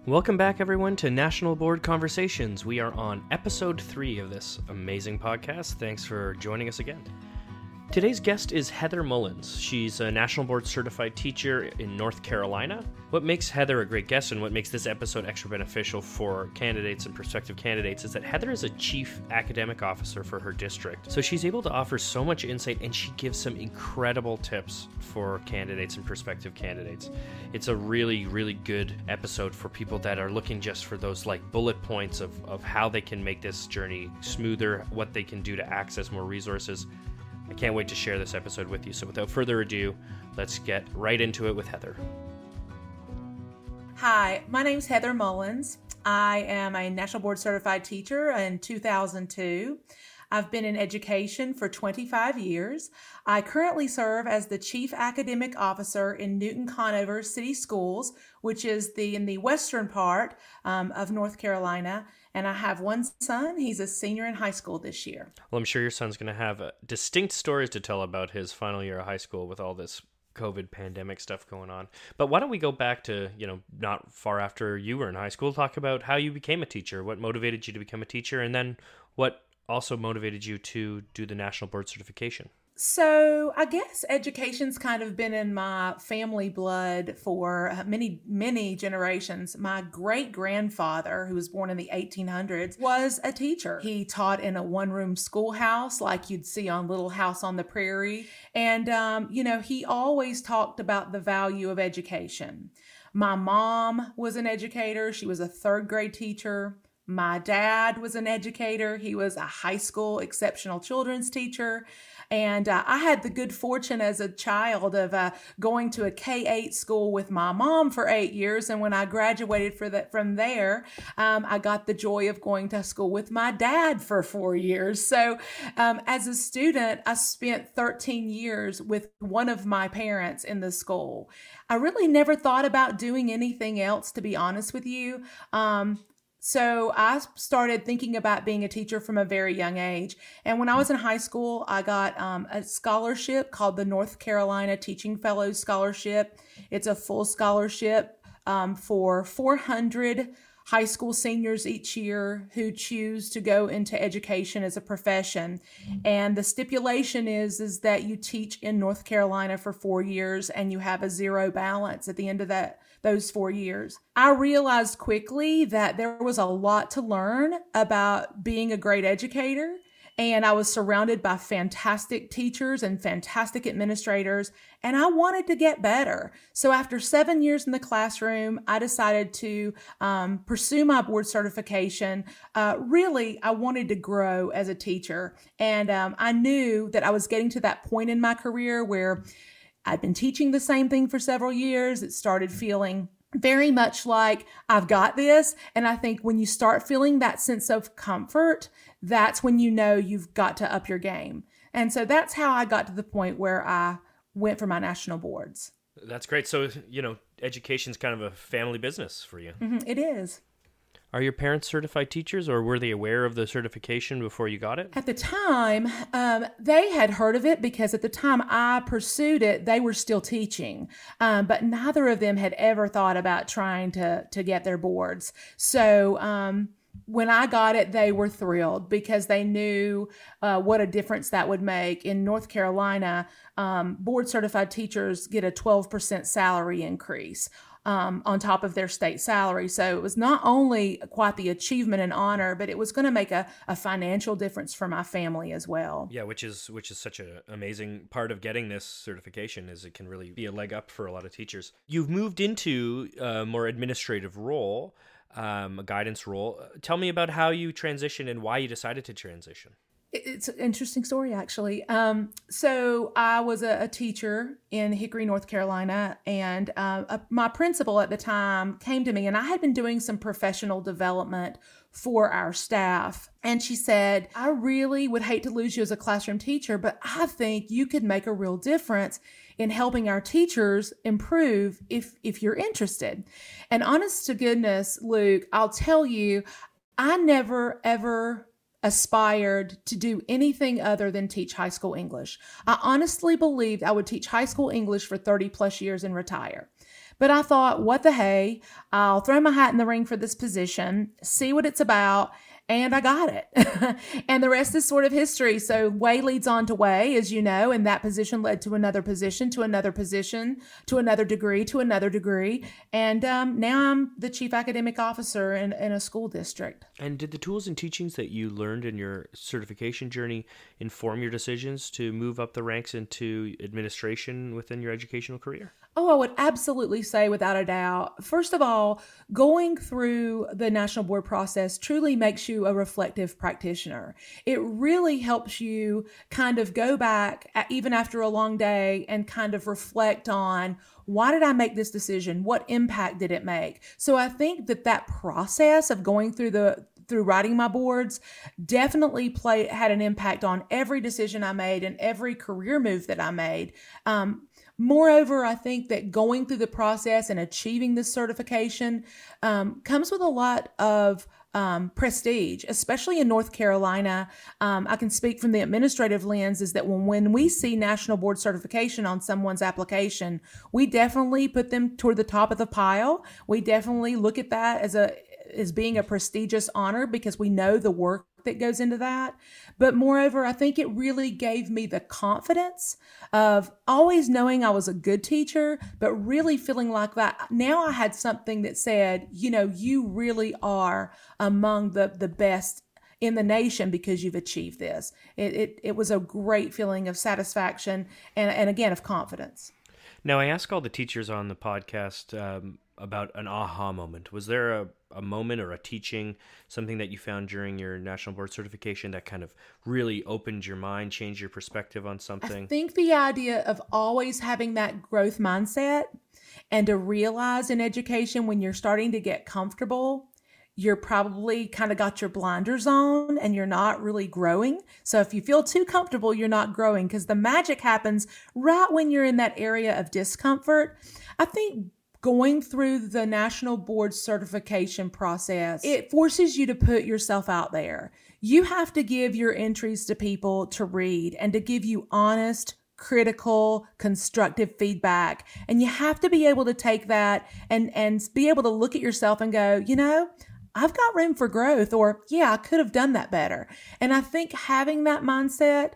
Welcome back, everyone, to National Board Conversations. We are on episode 3 of this amazing podcast. Thanks for joining us again. Today's guest is Heather Mullins. She's a National Board Certified teacher in North Carolina. What makes Heather a great guest and what makes this episode extra beneficial for candidates and prospective candidates is that Heather is a chief academic officer for her district. So she's able to offer so much insight, and she gives some incredible tips for candidates and prospective candidates. It's a really, really good episode for people that are looking just for those bullet points of how they can make this journey smoother, what they can do to access more resources. I can't wait to share this episode with you. So without further ado, let's get right into it with Heather. Hi, my name's Heather Mullins. I am a National Board Certified teacher in 2002. I've been in education for 25 years. I currently serve as the Chief Academic Officer in Newton Conover City Schools, which is in the western part of North Carolina. And I have one son. He's a senior in high school this year. Well, I'm sure your son's going to have distinct stories to tell about his final year of high school with all this COVID pandemic stuff going on. But why don't we go back to, not far after you were in high school, talk about how you became a teacher, what motivated you to become a teacher, and then what also motivated you to do the National Board Certification. So I guess education's kind of been in my family blood for many, many generations. My great-grandfather, who was born in the 1800s, was a teacher. He taught in a one-room schoolhouse like you'd see on Little House on the Prairie. And, he always talked about the value of education. My mom was an educator. She was a third-grade teacher. My dad was an educator. He was a high school exceptional children's teacher. And I had the good fortune as a child of going to a K-8 school with my mom for 8 years. And when I graduated from there, I got the joy of going to school with my dad for 4 years. So as a student, I spent 13 years with one of my parents in the school. I really never thought about doing anything else, to be honest with you. So I started thinking about being a teacher from a very young age. And when I was in high school, I got a scholarship called the North Carolina Teaching Fellows Scholarship. It's a full scholarship for 400 high school seniors each year who choose to go into education as a profession. And the stipulation is that you teach in North Carolina for 4 years and you have a zero balance at the end of those 4 years. I realized quickly that there was a lot to learn about being a great educator. And I was surrounded by fantastic teachers and fantastic administrators, and I wanted to get better. So after 7 years in the classroom, I decided to pursue my board certification. Really, I wanted to grow as a teacher. And I knew that I was getting to that point in my career where I'd been teaching the same thing for several years. It started feeling very much like I've got this. And I think when you start feeling that sense of comfort, that's when you know you've got to up your game. And so that's how I got to the point where I went for my national boards. That's great. So, education's kind of a family business for you. Mm-hmm, it is. Are your parents certified teachers, or were they aware of the certification before you got it? At the time, they had heard of it because at the time I pursued it, they were still teaching. But neither of them had ever thought about trying to get their boards. So when I got it, they were thrilled because they knew what a difference that would make. In North Carolina, board certified teachers get a 12% salary increase on top of their state salary. So it was not only quite the achievement and honor, but it was going to make a financial difference for my family as well. Yeah, which is such an amazing part of getting this certification, is it can really be a leg up for a lot of teachers. You've moved into a more administrative role, a guidance role. Tell me about how you transitioned and why you decided to transition. It's an interesting story, actually. So I was a teacher in Hickory, North Carolina, and my principal at the time came to me, and I had been doing some professional development for our staff. And she said, I really would hate to lose you as a classroom teacher, but I think you could make a real difference in helping our teachers improve if you're interested. And honest to goodness, Luke, I'll tell you, I never, ever aspired to do anything other than teach high school English. I honestly believed I would teach high school English for 30 plus years and retire. But I thought, what the hey, I'll throw my hat in the ring for this position, see what it's about, and I got it. And the rest is sort of history. So way leads on to way, as you know, and that position led to another position, to another position, to another degree, to another degree. And now I'm the chief academic officer in a school district. And did the tools and teachings that you learned in your certification journey inform your decisions to move up the ranks into administration within your educational career? Oh, I would absolutely say without a doubt. First of all, going through the national board process truly makes you a reflective practitioner. It really helps you kind of go back, even after a long day, and kind of reflect on, why did I make this decision? What impact did it make? So I think that process of going through writing my boards definitely had an impact on every decision I made and every career move that I made. Moreover, I think that going through the process and achieving this certification comes with a lot of prestige, especially in North Carolina. I can speak from the administrative lens, is that when we see national board certification on someone's application, we definitely put them toward the top of the pile. We definitely look at that as being a prestigious honor because we know the work that goes into that. But moreover, I think it really gave me the confidence of always knowing I was a good teacher, but really feeling like that now I had something that said, you really are among the best in the nation because you've achieved this. It was a great feeling of satisfaction and again, of confidence. Now, I ask all the teachers on the podcast about an aha moment. Was there a moment or a teaching, something that you found during your national board certification that kind of really opened your mind, changed your perspective on something? I think the idea of always having that growth mindset and to realize in education when you're starting to get comfortable, you're probably kind of got your blinders on and you're not really growing. So if you feel too comfortable, you're not growing because the magic happens right when you're in that area of discomfort. I think going through the national board certification process, it forces you to put yourself out there. You have to give your entries to people to read and to give you honest, critical, constructive feedback. And you have to be able to take that and be able to look at yourself and go, I've got room for growth, or yeah, I could have done that better. And I think having that mindset,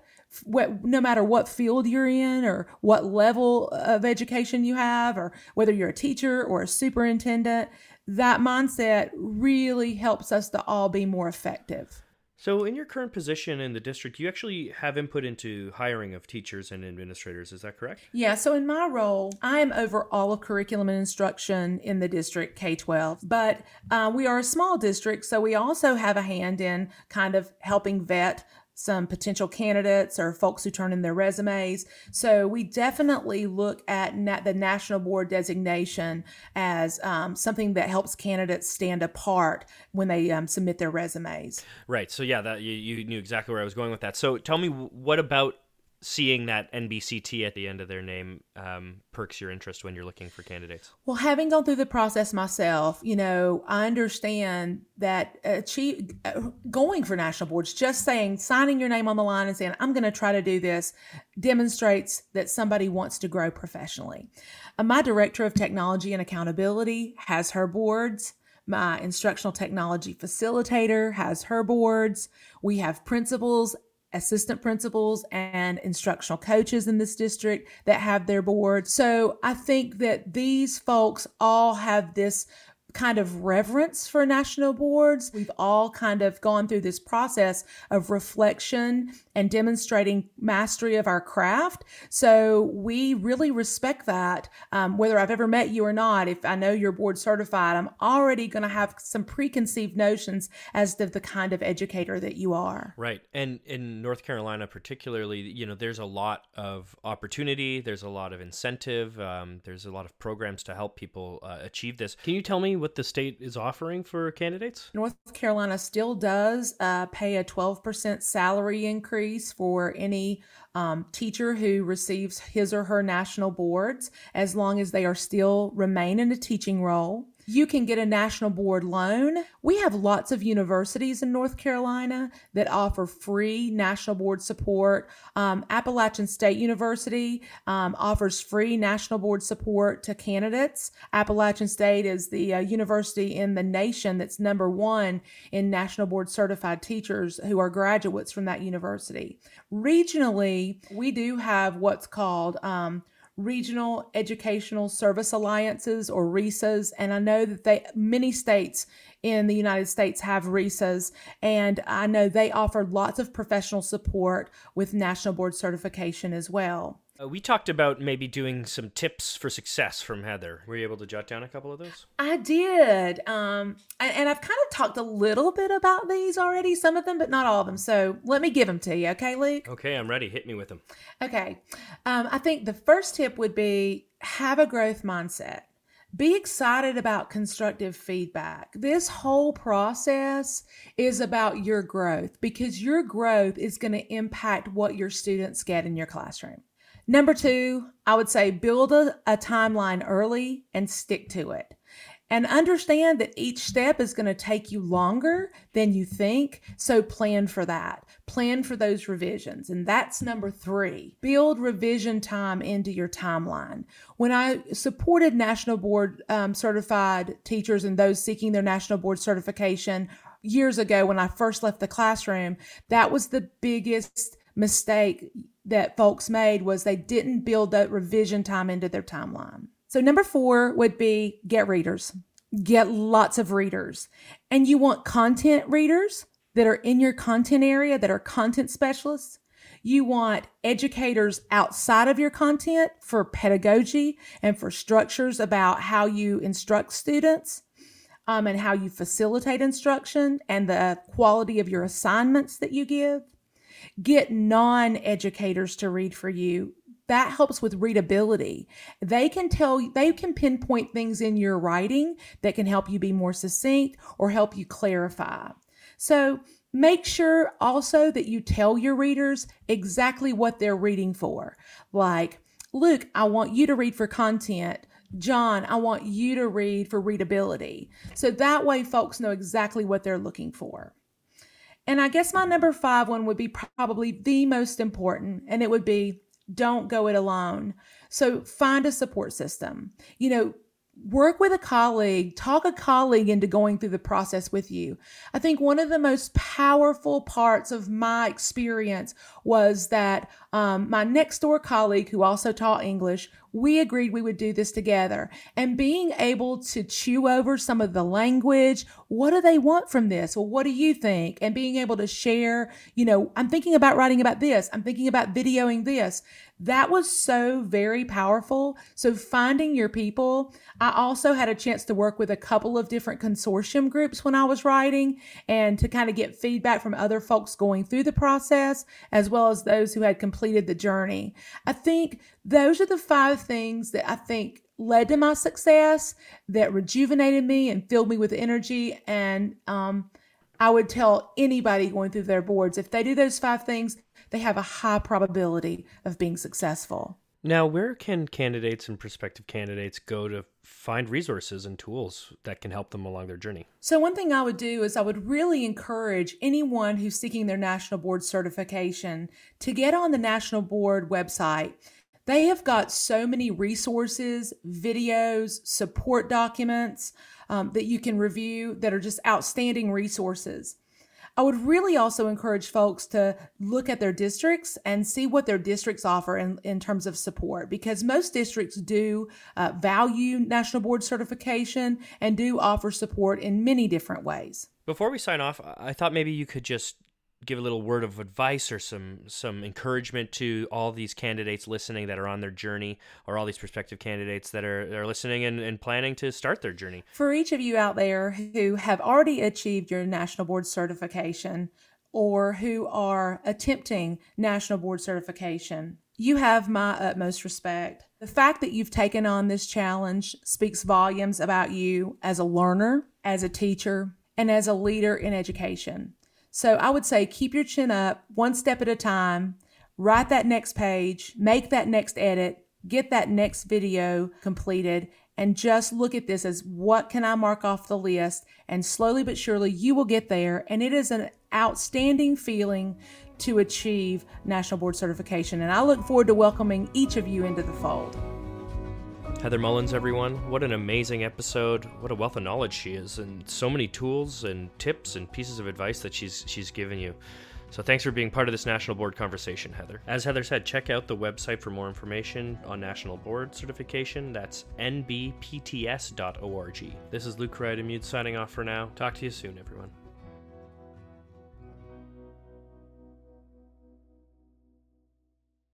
no matter what field you're in or what level of education you have, or whether you're a teacher or a superintendent, that mindset really helps us to all be more effective. So in your current position in the district, you actually have input into hiring of teachers and administrators. Is that correct? Yeah. So in my role, I am over all of curriculum and instruction in the district K-12, but we are a small district. So we also have a hand in kind of helping vet some potential candidates or folks who turn in their resumes. So we definitely look at the national board designation as something that helps candidates stand apart when they submit their resumes. Right. So yeah, that you knew exactly where I was going with that. So tell me, what about seeing that NBCT at the end of their name perks your interest when you're looking for candidates? Well, having gone through the process myself, I understand that going for national boards, just signing your name on the line and saying, I'm going to try to do this, demonstrates that somebody wants to grow professionally. My director of technology and accountability has her boards. My instructional technology facilitator has her boards. We have principals, assistant principals, and instructional coaches in this district that have their boards. So I think that these folks all have this kind of reverence for national boards. We've all kind of gone through this process of reflection and demonstrating mastery of our craft. So we really respect that. Whether I've ever met you or not, if I know you're board certified, I'm already going to have some preconceived notions as to the kind of educator that you are. Right. And in North Carolina particularly, there's a lot of opportunity, there's a lot of incentive, there's a lot of programs to help people achieve this. Can you tell me what the state is offering for candidates? North Carolina still does pay a 12% salary increase for any teacher who receives his or her national boards, as long as they are still remain in a teaching role. You can get a national board loan. We have lots of universities in North Carolina that offer free national board support. Appalachian State University offers free national board support to candidates. Appalachian State is the university in the nation that's number one in national board certified teachers who are graduates from that university. Regionally, we do have what's called Regional Educational Service Alliances, or RESAs, and I know that many states in the United States have RESAs, and I know they offer lots of professional support with national board certification as well. We talked about maybe doing some tips for success from Heather. Were you able to jot down a couple of those? I did. And I've kind of talked a little bit about these already, some of them, but not all of them. So let me give them to you. Okay, Luke? Okay, I'm ready. Hit me with them. Okay. I think the first tip would be have a growth mindset. Be excited about constructive feedback. This whole process is about your growth, because your growth is going to impact what your students get in your classroom. Number 2, I would say build a timeline early and stick to it. And understand that each step is going to take you longer than you think. So plan for that. Plan for those revisions. And that's number 3. Build revision time into your timeline. When I supported national board certified teachers and those seeking their national board certification years ago, when I first left the classroom, that was the biggest mistake that folks made, was they didn't build that revision time into their timeline. So number 4 would be get readers. Get lots of readers. And you want content readers that are in your content area, that are content specialists. You want educators outside of your content for pedagogy and for structures about how you instruct students, and how you facilitate instruction and the quality of your assignments that you give. Get non-educators to read for you. That helps with readability. They can pinpoint things in your writing that can help you be more succinct or help you clarify. So make sure also that you tell your readers exactly what they're reading for. Like, Luke, I want you to read for content. John, I want you to read for readability. So that way folks know exactly what they're looking for. And I guess my number 5 one would be probably the most important, and it would be don't go it alone. So find a support system. Work with a colleague, talk a colleague into going through the process with you. I think one of the most powerful parts of my experience was that my next door colleague, who also taught English, we agreed we would do this together. And being able to chew over some of the language, what do they want from this? Well, what do you think? And being able to share, I'm thinking about writing about this. I'm thinking about videoing this. That was so very powerful. So finding your people. I also had a chance to work with a couple of different consortium groups when I was writing, and to kind of get feedback from other folks going through the process, as well as those who had completed the journey. I think those are the 5 things that I think led to my success, that rejuvenated me and filled me with energy. And I would tell anybody going through their boards, if they do those 5 things, they have a high probability of being successful. Now, where can candidates and prospective candidates go to find resources and tools that can help them along their journey? So one thing I would do is I would really encourage anyone who's seeking their national board certification to get on the national board website. They have got so many resources, videos, support documents that you can review that are just outstanding resources. I would really also encourage folks to look at their districts and see what their districts offer in terms of support, because most districts do value national board certification and do offer support in many different ways. Before we sign off, I thought maybe you could just give a little word of advice or some encouragement to all these candidates listening that are on their journey, or all these prospective candidates that are listening and planning to start their journey. For each of you out there who have already achieved your national board certification, or who are attempting national board certification, you have my utmost respect. The fact that you've taken on this challenge speaks volumes about you as a learner, as a teacher, and as a leader in education. So I would say keep your chin up, one step at a time, write that next page, make that next edit, get that next video completed, and just look at this as what can I mark off the list, and slowly but surely you will get there. And it is an outstanding feeling to achieve National Board Certification. And I look forward to welcoming each of you into the fold. Heather Mullins, everyone. What an amazing episode. What a wealth of knowledge she is, and so many tools and tips and pieces of advice that she's given you. So thanks for being part of this National Board conversation, Heather. As Heather said, check out the website for more information on National Board Certification. That's nbpts.org. This is Luke Rydemuth signing off for now. Talk to you soon, everyone.